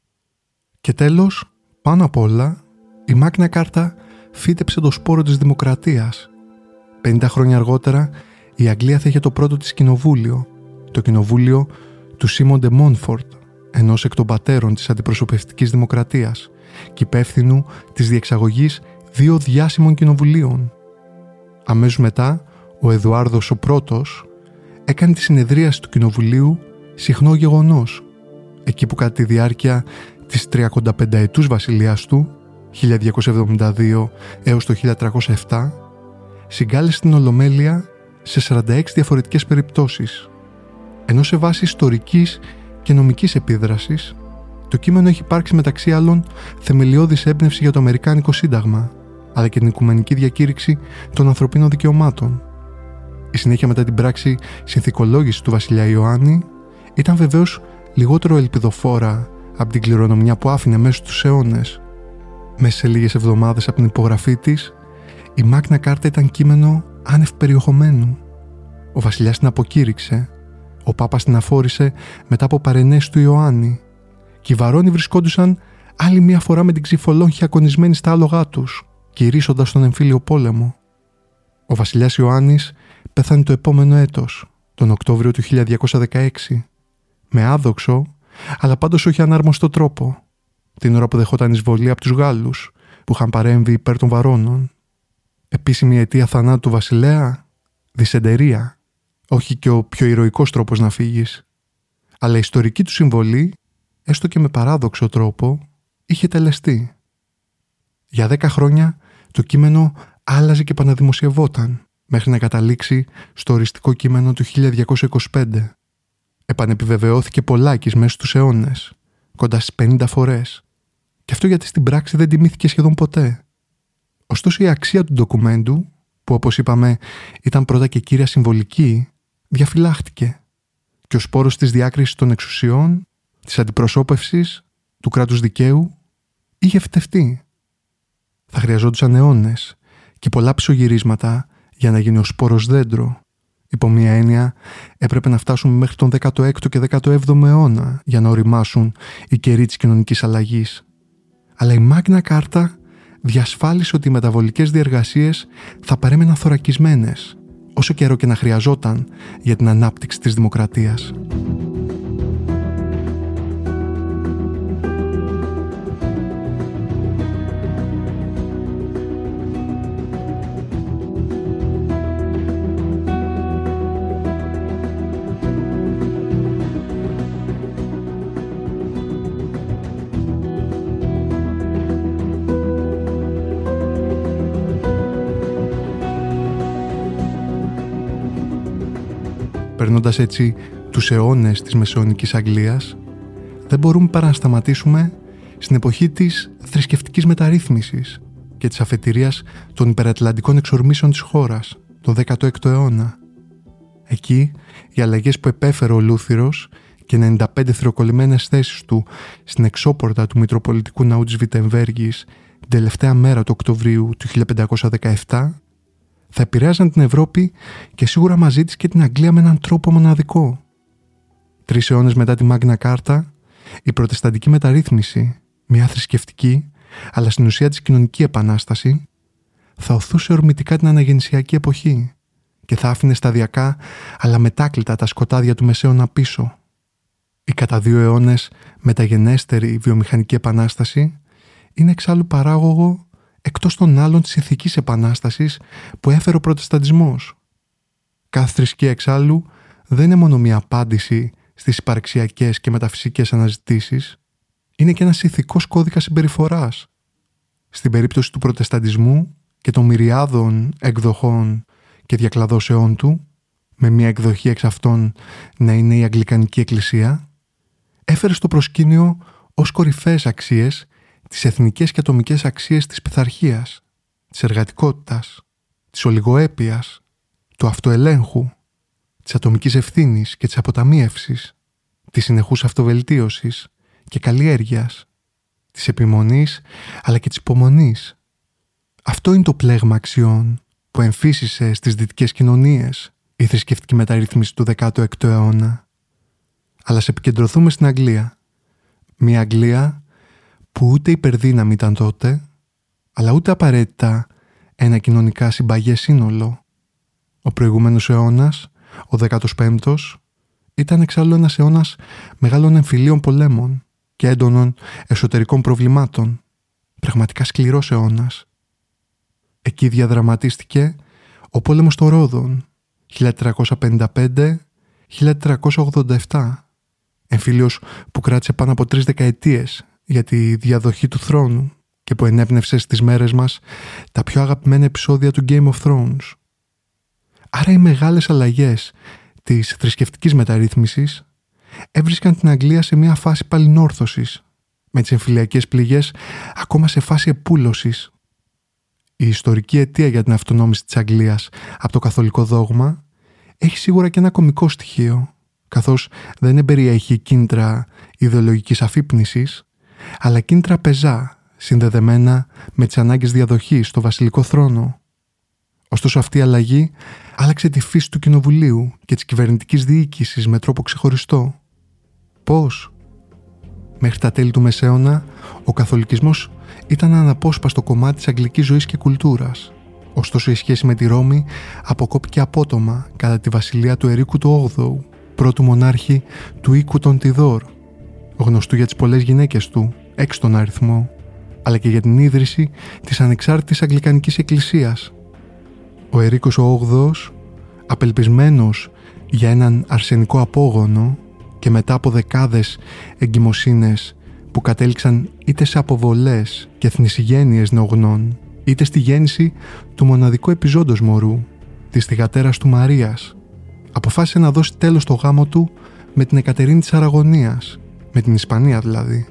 Και τέλος, πάνω απ' όλα, η Μάγνα Κάρτα φύτεψε το σπόρο της δημοκρατίας. πενήντα χρόνια αργότερα, η Αγγλία θα είχε το πρώτο της κοινοβούλιο, το κοινοβούλιο του Σίμον ντε Μόνφορτ, ενός εκ των πατέρων της αντιπροσωπευτικής δημοκρατίας και υπεύθυνου της διεξαγωγής δύο διάσημων κοινοβουλίων. Αμέσως μετά, ο Εδουάρδος ο Πρώτος έκανε τη συνεδρίαση του κοινοβουλίου συχνό γεγονός, εκεί που κατά τη διάρκεια της τριακονταπενταετούς βασιλείας του, χίλια διακόσια εβδομήντα δύο έως το χίλια τριακόσια επτά, συγκάλεσε την Ολομέλεια σε σαράντα έξι διαφορετικές περιπτώσεις. Ενώ σε βάση ιστορικής και νομικής επίδρασης, το κείμενο έχει υπάρξει μεταξύ άλλων θεμελιώδης έμπνευση για το Αμερικάνικο Σύνταγμα, αλλά και την Οικουμενική Διακήρυξη των Ανθρωπίνων Δικαιωμάτων. Η συνέχεια μετά την πράξη συνθηκολόγηση του βασιλιά Ιωάννη ήταν βεβαίως λιγότερο ελπιδοφόρα από την κληρονομιά που άφηνε μέσα στους αιώνες. Μέσα σε λίγες εβδομάδες από την υπογραφή της, η Μάγνα Κάρτα ήταν κείμενο άνευ περιεχομένου. Ο βασιλιάς την αποκήρυξε, ο Πάπας την αφόρησε μετά από παρενέσεις του Ιωάννη και οι βαρώνοι βρισκόντουσαν άλλη μία φορά με την ξυφολόγχη ακονισμένη στα άλογά τους, κηρύσσοντας τον εμφύλιο πόλεμο. Ο βασιλιάς Ιωάννης πέθανε το επόμενο έτος, τον Οκτώβριο του χίλια διακόσια δεκαέξι, με άδοξο, αλλά πάντως όχι ανάρμοστο τρόπο, την ώρα που δεχόταν εισβολή από τους Γάλλους, που είχαν παρέμβει υπέρ των Βαρώνων. Επίσημη αιτία θανάτου του βασιλέα, δυσεντερία, όχι και ο πιο ηρωικός τρόπος να φύγεις. Αλλά η ιστορική του συμβολή, έστω και με παράδοξο τρόπο, είχε τελεστεί. Για δέκα χρόνια το κείμενο άλλαζε και επαναδημοσιευόταν, μέχρι να καταλήξει στο οριστικό κείμενο του χίλια διακόσια είκοσι πέντε. Επανεπιβεβαιώθηκε πολλάκις μέσα στους αιώνες, κοντά στις πενήντα φορές. Και αυτό γιατί στην πράξη δεν τιμήθηκε σχεδόν ποτέ. Ωστόσο η αξία του ντοκουμέντου, που όπως είπαμε ήταν πρώτα και κύρια συμβολική, διαφυλάχτηκε. Και ο σπόρος της διάκρισης των εξουσιών, της αντιπροσώπευσης, του κράτους δικαίου, είχε φυτευτεί. Θα χρειαζόντουσαν αιώνες και πολλά πισωγυρίσματα για να γίνει ο σπόρος δέντρο. Υπό μία έννοια, έπρεπε να φτάσουμε μέχρι τον δέκατο έκτο και δέκατο έβδομο αιώνα για να οριμάσουν οι καιροί της κοινωνικής αλλαγής. Αλλά η Μάγνα Κάρτα διασφάλισε ότι οι μεταβολικές διεργασίες θα παρέμεναν θωρακισμένες, όσο καιρό και να χρειαζόταν για την ανάπτυξη της δημοκρατίας. Περνώντας έτσι τους αιώνες της μεσαιωνικής Αγγλίας, δεν μπορούμε παρά να σταματήσουμε στην εποχή της θρησκευτικής μεταρρύθμισης και της αφετηρίας των υπερατλαντικών εξορμήσεων της χώρας, τον δέκατο έκτο αιώνα. Εκεί, οι αλλαγές που επέφερε ο Λούθυρος και ενενήντα πέντε θηροκολλημένες θέσεις του στην εξώπορτα του Μητροπολιτικού Ναού της Βιτεμβέργης την τελευταία μέρα του Οκτωβρίου του χίλια πεντακόσια δεκαεπτά, θα επηρέαζαν την Ευρώπη και σίγουρα μαζί της και την Αγγλία με έναν τρόπο μοναδικό. Τρεις αιώνες μετά τη Μάγνα Κάρτα, η προτεσταντική μεταρρύθμιση, μια θρησκευτική, αλλά στην ουσία της κοινωνική επανάσταση, θα οθούσε ορμητικά την αναγεννησιακή εποχή και θα άφηνε σταδιακά αλλά μετάκλητα τα σκοτάδια του Μεσαίωνα πίσω. Η κατά δύο αιώνες μεταγενέστερη βιομηχανική επανάσταση είναι εξάλλου παράγωγο εκτός των άλλων της ηθικής επανάστασης που έφερε ο προτεσταντισμός. Κάθε θρησκεία εξάλλου δεν είναι μόνο μια απάντηση στις υπαρξιακές και μεταφυσικές αναζητήσεις, είναι και ένας ηθικός κώδικας συμπεριφοράς. Στην περίπτωση του προτεσταντισμού και των μυριάδων εκδοχών και διακλαδώσεών του, με μια εκδοχή εξ αυτών να είναι η Αγγλικανική Εκκλησία, έφερε στο προσκήνιο ως κορυφαίες αξίες τις εθνικές και ατομικές αξίες της πειθαρχίας, της εργατικότητας, της ολιγοέπειας, του αυτοελέγχου, της ατομικής ευθύνης και της αποταμίευσης, της συνεχούς αυτοβελτίωσης και καλλιέργειας, της επιμονής αλλά και της υπομονής. Αυτό είναι το πλέγμα αξιών που εμφύσισε στις δυτικές κοινωνίες η θρησκευτική μεταρρύθμιση του δέκατου έκτου αιώνα. Αλλά σε επικεντρωθούμε στην Αγγλία. Μια Αγγλία που ούτε υπερδύναμη ήταν τότε, αλλά ούτε απαραίτητα ένα κοινωνικά συμπαγές σύνολο. Ο προηγούμενος αιώνας, ο δέκατος πέμπτος, ήταν εξάλλου ένας αιώνας μεγάλων εμφυλίων πολέμων και έντονων εσωτερικών προβλημάτων. Πραγματικά σκληρός αιώνας. Εκεί διαδραματίστηκε ο πόλεμος των Ρόδων, χίλια τετρακόσια πενήντα πέντε με χίλια τετρακόσια ογδόντα επτά, εμφύλιος που κράτησε πάνω από τρεις δεκαετίες για τη διαδοχή του θρόνου και που ενέπνευσε στις μέρες μας τα πιο αγαπημένα επεισόδια του Game of Thrones. Άρα οι μεγάλες αλλαγές της θρησκευτικής μεταρρύθμισης έβρισκαν την Αγγλία σε μια φάση παλινόρθωσης, με τις εμφυλιακές πληγές ακόμα σε φάση επούλωσης. Η ιστορική αιτία για την αυτονόμηση της Αγγλίας από το καθολικό δόγμα έχει σίγουρα και ένα κωμικό στοιχείο, καθώς δεν εμπεριέχει κίνητρα ιδεολογικής αφύπνισης, αλλά κίνητρα πεζά, συνδεδεμένα με τις ανάγκες διαδοχής στο βασιλικό θρόνο. Ωστόσο αυτή η αλλαγή άλλαξε τη φύση του κοινοβουλίου και της κυβερνητικής διοίκησης με τρόπο ξεχωριστό. Πώς? Μέχρι τα τέλη του Μεσαίωνα, ο καθολικισμός ήταν αναπόσπαστο κομμάτι της αγγλικής ζωής και κουλτούρας. Ωστόσο η σχέση με τη Ρώμη αποκόπηκε απότομα κατά τη βασιλεία του Ερίκου του όγδοου, πρώτου μονάρχη του οίκου των Τιδόρ, γνωστού για τις πολλές γυναίκες του, έξι τον αριθμό, αλλά και για την ίδρυση της ανεξάρτητης Αγγλικανικής Εκκλησίας. Ο Ερίκος ο όγδοος, απελπισμένος για έναν αρσενικό απόγονο και μετά από δεκάδες εγκυμοσύνες που κατέληξαν είτε σε αποβολές και θνησιγένειες νεογνών, είτε στη γέννηση του μοναδικού επιζώντος μωρού, της θυγατέρας του Μαρίας, αποφάσισε να δώσει τέλος στο γάμο του με την Εκατερίνη της Αραγωνίας, με την Ισπανία δηλαδή.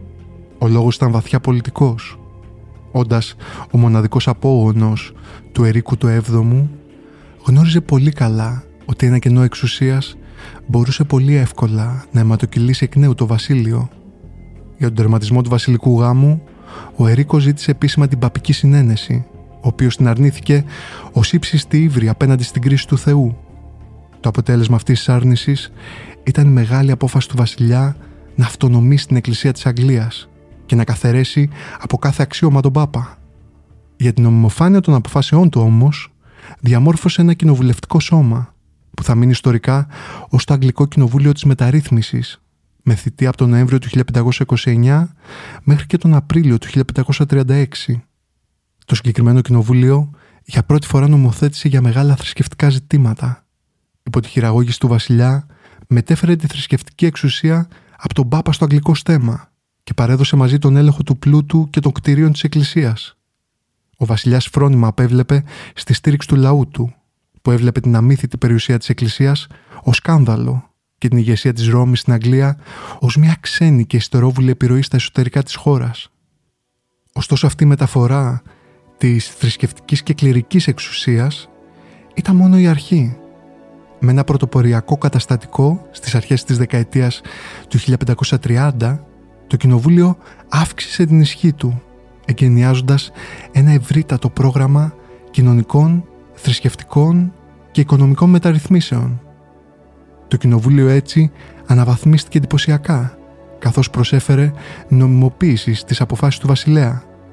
Ο λόγος ήταν βαθιά πολιτικός. Όντας ο μοναδικός απόγονος του Ερίκου του έβδομου, γνώριζε πολύ καλά ότι ένα κενό εξουσίας μπορούσε πολύ εύκολα να αιματοκυλήσει εκ νέου το βασίλειο. Για τον τερματισμό του βασιλικού γάμου, ο Ερίκος ζήτησε επίσημα την παπική συνένεση, ο οποίος την αρνήθηκε ως ύψιστη ύβρη απέναντι στην κρίση του Θεού. Το αποτέλεσμα αυτής της άρνησης ήταν η μεγάλη απόφαση του βασιλιά να αυτονομήσει την Εκκλησία της Αγγλίας και να καθαιρέσει από κάθε αξίωμα τον Πάπα. Για την ομιμοφάνεια των αποφάσεών του όμως, διαμόρφωσε ένα κοινοβουλευτικό σώμα που θα μείνει ιστορικά ως το Αγγλικό Κοινοβούλιο της Μεταρρύθμισης, με θητεία από τον Νοέμβριο του χίλια πεντακόσια είκοσι εννιά μέχρι και τον Απρίλιο του χίλια πεντακόσια τριάντα έξι. Το συγκεκριμένο κοινοβούλιο για πρώτη φορά νομοθέτησε για μεγάλα θρησκευτικά ζητήματα. Υπό τη χειραγώγηση του βασιλιά, μετέφερε τη θρησκευτική εξουσία από τον Πάπα στο αγγλικό στέμμα και παρέδωσε μαζί τον έλεγχο του πλούτου και των κτηρίων της Εκκλησίας. Ο βασιλιάς φρόνημα απέβλεπε στη στήριξη του λαού του, που έβλεπε την αμύθιτη περιουσία της Εκκλησίας ως σκάνδαλο και την ηγεσία της Ρώμης στην Αγγλία ως μια ξένη και ιστερόβουλη επιρροή στα εσωτερικά της χώρας. Ωστόσο αυτή η μεταφορά της θρησκευτικής και κληρικής εξουσίας ήταν μόνο η αρχή. Με ένα πρωτοποριακό καταστατικό στις αρχές της δεκαετίας του χίλια πεντακόσια τριάντα, το Κοινοβούλιο αύξησε την ισχύ του, εγκαινιάζοντας ένα ευρύτατο πρόγραμμα κοινωνικών, θρησκευτικών και οικονομικών μεταρρυθμίσεων. Το Κοινοβούλιο έτσι αναβαθμίστηκε εντυπωσιακά, καθώς προσέφερε νομιμοποίηση στις αποφάσεις του βασιλέα.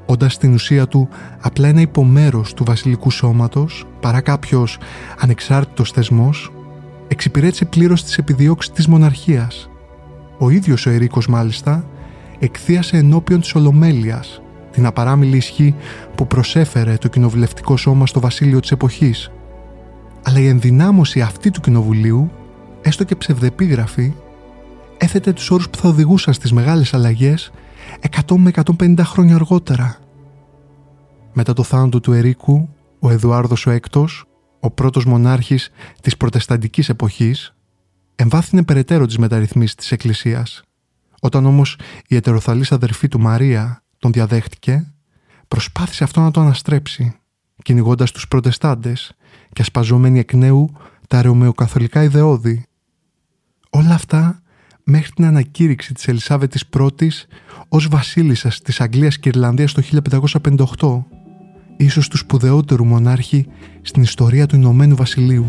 όντας στην ουσία του απλά ένα υπομέρος του βασιλικού σώματος, παρά κάποιος ανεξάρτητος θεσμός, εξυπηρέτησε πλήρως τις επιδιώξεις της μοναρχίας. Ο ίδιος ο Ερίκος μάλιστα εκθίασε ενώπιον της Ολομέλειας την απαράμιλη ισχύ που προσέφερε το κοινοβουλευτικό σώμα στο βασίλειο της εποχής. Αλλά η ενδυνάμωση αυτή του κοινοβουλίου, έστω και ψευδεπίγραφη, έθετε τους όρους που θα οδηγούσαν στις μεγάλες αλλαγές εκατό με εκατόν πενήντα χρόνια αργότερα. Μετά το θάνατο του Ερίκου, ο Εδουάρδος ο Έκτος, ο πρώτος μονάρχης της προτεσταντικής εποχής, εμβάθυνε περαιτέρω τις μεταρρυθμίσεις της Εκκλησίας. Όταν όμως η ετεροθαλής αδερφή του Μαρία τον διαδέχτηκε, προσπάθησε αυτό να το αναστρέψει, κυνηγώντας τους προτεστάντες και ασπαζόμενοι εκ νέου τα ρωμαιοκαθολικά ιδεώδη. Όλα αυτά μέχρι την ανακήρυξη της Ελισάβετης Πρώτης ως βασίλισσας της Αγγλίας και Ιρλανδίας το χίλια πεντακόσια πενήντα οκτώ, ίσως του σπουδαιότερου μονάρχη στην ιστορία του Ηνωμένου Βασιλείου.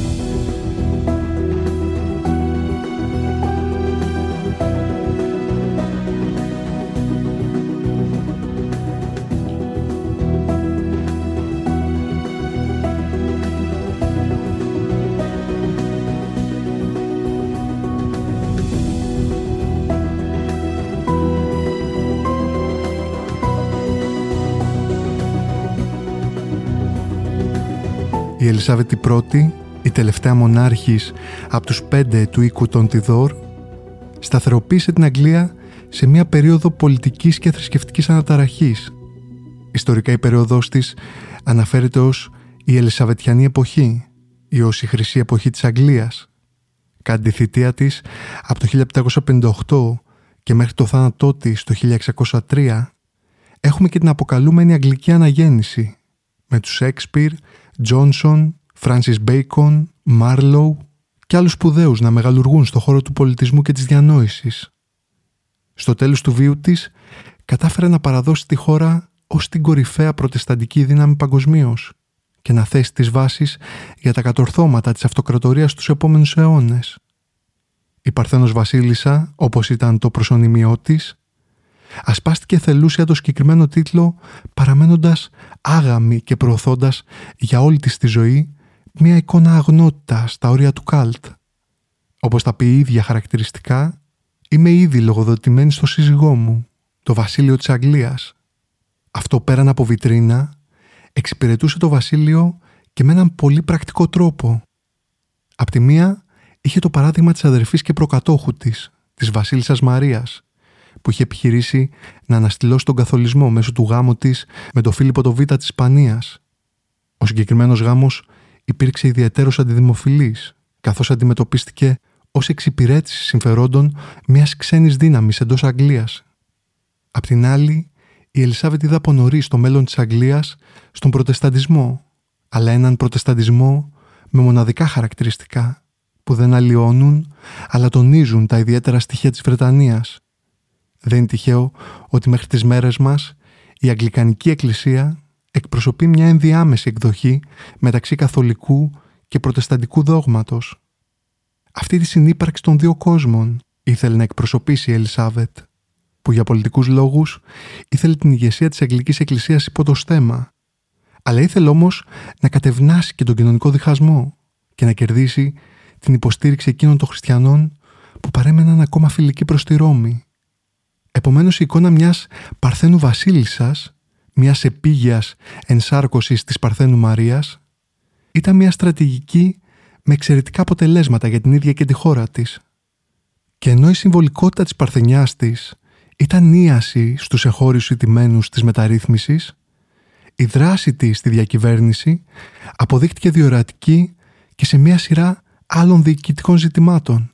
Η Ελισάβετη Πρώτη, η τελευταία μονάρχης από τους πέντε του οίκου των Τιδόρ, σταθεροποίησε την Αγγλία σε μια περίοδο πολιτικής και θρησκευτικής αναταραχής. Ιστορικά η περίοδος της αναφέρεται ως η Ελισαβετιανή εποχή ή ως η χρυσή εποχή της Αγγλίας. Κατά τη θητεία της, από το χίλια επτακόσια πενήντα οκτώ και μέχρι το θάνατό της το χίλια εξακόσια τρία, έχουμε και την αποκαλούμενη Αγγλική Αναγέννηση, με τους Σέξπιρ, Τζόνσον, Φράνσις Μπέικον, Μάρλοου και άλλους σπουδαίους να μεγαλουργούν στον χώρο του πολιτισμού και της διανόησης. Στο τέλος του βίου της, κατάφερε να παραδώσει τη χώρα ως την κορυφαία προτεσταντική δύναμη παγκοσμίως και να θέσει τις βάσεις για τα κατορθώματα της αυτοκρατορίας στους επόμενους αιώνες. Η Παρθένος Βασίλισσα, όπως ήταν το προσωνύμιό της, ασπάστηκε θελούσια το συγκεκριμένο τίτλο, παραμένοντας άγαμη και προωθώντας για όλη της τη ζωή μια εικόνα αγνότητα στα όρια του καλτ. Όπως τα πει η ίδια χαρακτηριστικά, είμαι ήδη λογοδοτημένη στο σύζυγό μου, το βασίλειο της Αγγλίας. Αυτό πέραν από βιτρίνα, εξυπηρετούσε το βασίλειο και με έναν πολύ πρακτικό τρόπο. Απ' τη μία, είχε το παράδειγμα της αδερφής και προκατόχου της, της βασίλισσας Μαρίας, που είχε επιχειρήσει να αναστηλώσει τον καθολισμό μέσω του γάμου της με τον Φίλιππο το Β της Ισπανίας. Ο συγκεκριμένος γάμος υπήρξε ιδιαιτέρως αντιδημοφιλής, καθώς αντιμετωπίστηκε ως εξυπηρέτηση συμφερόντων μιας ξένης δύναμης εντός Αγγλίας. Απ' την άλλη, η Ελισάβετ είδε από νωρίς το μέλλον της Αγγλίας στον προτεσταντισμό, αλλά έναν προτεσταντισμό με μοναδικά χαρακτηριστικά, που δεν αλλοιώνουν, αλλά τονίζουν τα ιδιαίτερα στοιχεία της Βρετανίας. Δεν είναι τυχαίο ότι μέχρι τις μέρες μας η Αγγλικανική Εκκλησία εκπροσωπεί μια ενδιάμεση εκδοχή μεταξύ καθολικού και προτεσταντικού δόγματος. Αυτή τη συνύπαρξη των δύο κόσμων ήθελε να εκπροσωπήσει η Ελισάβετ, που για πολιτικούς λόγους ήθελε την ηγεσία της Αγγλικής Εκκλησίας υπό το στέμμα, αλλά ήθελε όμως να κατευνάσει και τον κοινωνικό διχασμό και να κερδίσει την υποστήριξη εκείνων των χριστιανών που παρέμεναν ακόμα φιλικοί προς τη Ρώμη. Επομένως, η εικόνα μιας Παρθένου βασίλισσας, μιας επίγειας ενσάρκωσης της Παρθένου Μαρίας, ήταν μια στρατηγική με εξαιρετικά αποτελέσματα για την ίδια και τη χώρα της. Και ενώ η συμβολικότητα της παρθενιάς της ήταν ίαση στους εχώριους ηττημένους της μεταρρύθμισης, η δράση της στη διακυβέρνηση αποδείχτηκε διορατική και σε μια σειρά άλλων διοικητικών ζητημάτων.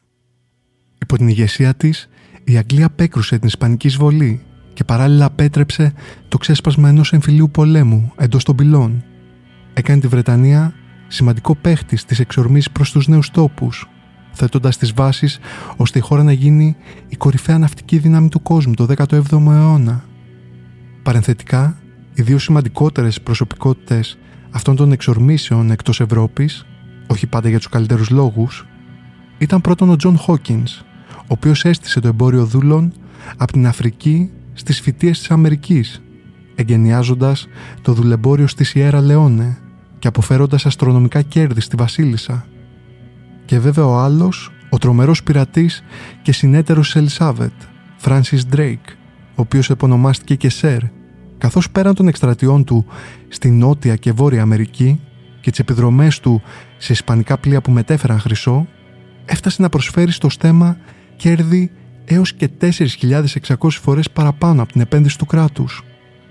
Υπό την ηγεσία της, η Αγγλία απέκρουσε την Ισπανική εισβολή και παράλληλα απέτρεψε το ξέσπασμα ενός εμφυλίου πολέμου εντός των πυλών. Έκανε τη Βρετανία σημαντικό παίχτη της εξορμής προς τους νέους τόπους, θέτοντας τις βάσεις ώστε η χώρα να γίνει η κορυφαία ναυτική δύναμη του κόσμου το δέκατο έβδομο αιώνα. Παρενθετικά, οι δύο σημαντικότερες προσωπικότητες αυτών των εξορμήσεων εκτός Ευρώπης, όχι πάντα για τους καλύτερους λόγους, ήταν πρώτον ο Τζον Χόκινς, ο οποίος έστησε το εμπόριο δούλων από την Αφρική στις φυτείες της Αμερικής, εγκαινιάζοντας το δουλεμπόριο στη Σιέρα Λεόνε και αποφέροντας αστρονομικά κέρδη στη Βασίλισσα. Και βέβαια ο άλλος, ο τρομερός πειρατής και συνέτερος της Ελισάβετ, Φράνσις Ντρέικ, ο οποίος επωνομάστηκε και Σερ, καθώς πέραν των εκστρατιών του στη Νότια και Βόρεια Αμερική και τις επιδρομές του σε ισπανικά πλοία που μετέφεραν χρυσό, έφτασε να προσφέρει στο στέμμα κέρδη έως και τέσσερις χιλιάδες εξακόσιες φορές παραπάνω από την επένδυση του κράτους.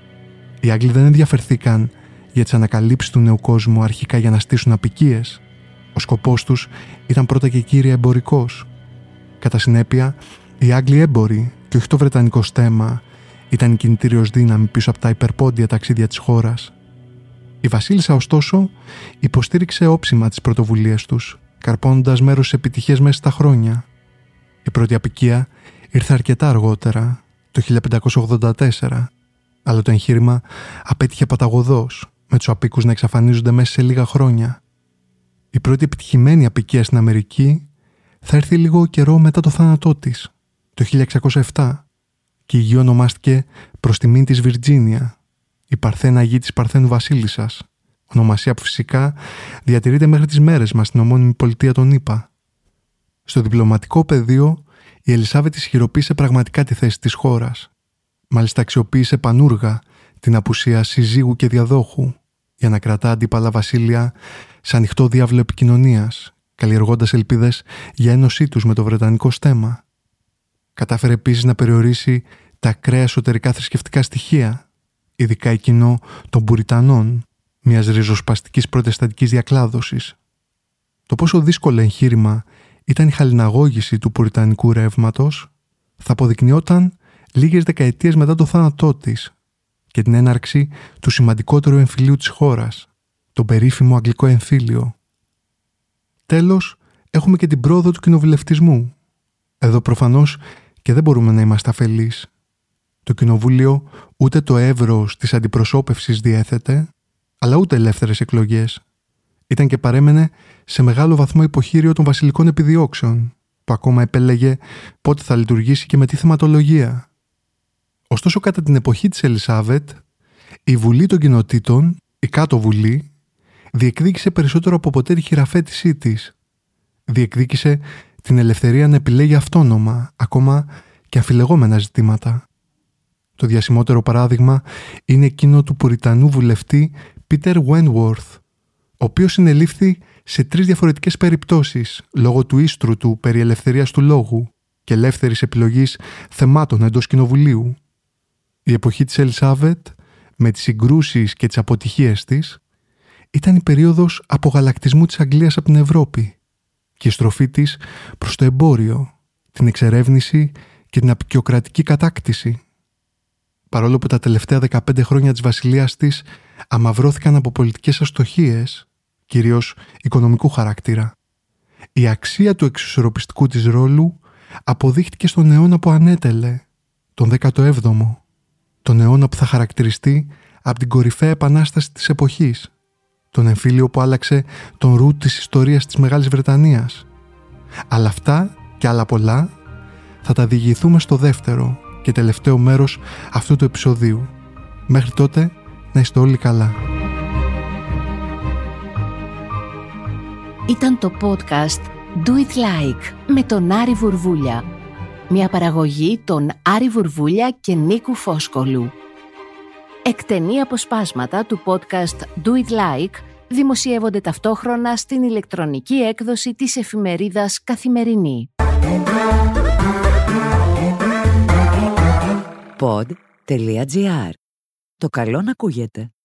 Οι Άγγλοι δεν ενδιαφερθήκαν για τις ανακαλύψεις του νέου κόσμου αρχικά για να στήσουν αποικίες. Ο σκοπός τους ήταν πρώτα και κύρια εμπορικός. Κατά συνέπεια, οι Άγγλοι έμποροι και όχι το βρετανικό στέμμα ήταν η κινητήριος δύναμη πίσω από τα υπερπόντια ταξίδια της χώρας. Η Βασίλισσα, ωστόσο, υποστήριξε όψιμα τις πρωτοβουλίες τους, καρπώνοντας μέρος σε επιτυχίες μέσα στα χρόνια. Η πρώτη αποικία ήρθε αρκετά αργότερα, το χίλια πεντακόσια ογδόντα τέσσερα, αλλά το εγχείρημα απέτυχε παταγωδώς, με τους αποίκους να εξαφανίζονται μέσα σε λίγα χρόνια. Η πρώτη επιτυχημένη αποικία στην Αμερική θα έρθει λίγο καιρό μετά το θάνατό της, το χίλια εξακόσια επτά, και η γη ονομάστηκε προς τιμήν της Βιρτζίνια, η παρθένα γη της Παρθένου Βασίλισσας, ονομασία που φυσικά διατηρείται μέχρι τις μέρες μας στην ομώνυμη πολιτεία των ΗΠΑ. Στο διπλωματικό πεδίο, η Ελισάβετ ισχυροποίησε πραγματικά τη θέση της χώρας. Μάλιστα αξιοποίησε πανούργα την απουσία συζύγου και διαδόχου για να κρατά αντίπαλα βασίλεια σε ανοιχτό διάβλο επικοινωνίας, καλλιεργώντας ελπίδες για ένωσή τους με το βρετανικό στέμμα. Κατάφερε επίσης να περιορίσει τα ακραία εσωτερικά θρησκευτικά στοιχεία, ειδικά εκείνο των Πουριτανών, μιας ριζοσπαστικής προτεσταντικής διακλάδωσης. Το πόσο δύσκολο εγχείρημα ήταν η χαλιναγώγηση του πουριτανικού ρεύματος θα αποδεικνυόταν λίγες δεκαετίες μετά το θάνατό της και την έναρξη του σημαντικότερου εμφυλίου της χώρας, τον περίφημο Αγγλικό Εμφύλιο. Τέλος, έχουμε και την πρόοδο του κοινοβουλευτισμού. Εδώ προφανώς και δεν μπορούμε να είμαστε αφελείς. Το κοινοβούλιο ούτε το εύρος της αντιπροσώπευσης διέθετε, αλλά ούτε ελεύθερες εκλογές. Ήταν και παρέμενε σε μεγάλο βαθμό υποχείριο των βασιλικών επιδιώξεων, που ακόμα επέλεγε πότε θα λειτουργήσει και με τι θεματολογία. Ωστόσο, κατά την εποχή της Ελισάβετ, η Βουλή των Κοινοτήτων, η Κάτω Βουλή, διεκδίκησε περισσότερο από ποτέ τη χειραφέτησή της. Διεκδίκησε την ελευθερία να επιλέγει αυτόνομα, ακόμα και αμφιλεγόμενα ζητήματα. Το διασημότερο παράδειγμα είναι εκείνο του Πουριτανού βουλευτή Πίτερ Wentworth, ο οποίος συνελήφθη σε τρεις διαφορετικές περιπτώσεις λόγω του ίστρου του περί ελευθερίας του λόγου και ελεύθερης επιλογής θεμάτων εντός κοινοβουλίου. Η εποχή της Ελισάβετ, με τις συγκρούσεις και τις αποτυχίες της, ήταν η περίοδος απογαλακτισμού της Αγγλίας από την Ευρώπη και η στροφή της προς το εμπόριο, την εξερεύνηση και την αποικιοκρατική κατάκτηση. Παρόλο που τα τελευταία δεκαπέντε χρόνια της βασιλείας της αμαυρώθηκαν από πολιτικές αστοχίες, κυρίως οικονομικού χαρακτήρα, η αξία του εξισορροπιστικού της ρόλου αποδείχτηκε στον αιώνα που ανέτελε, τον δέκατο έβδομο, τον αιώνα που θα χαρακτηριστεί από την κορυφαία επανάσταση της εποχής, τον εμφύλιο που άλλαξε τον ρούτ της ιστορίας της Μεγάλης Βρετανίας. Αλλά αυτά και άλλα πολλά θα τα διηγηθούμε στο δεύτερο και τελευταίο μέρος αυτού του επεισοδίου. Μέχρι τότε, να είστε όλοι καλά. Ήταν το podcast Do It Like με τον Άρη Βουρβούλια. Μια παραγωγή των Άρη Βουρβούλια και Νίκου Φόσκολου. Εκτενή αποσπάσματα του podcast Do It Like δημοσιεύονται ταυτόχρονα στην ηλεκτρονική έκδοση της εφημερίδας Καθημερινή. pod τελεία τζι άρ. Το καλό να ακούγεται.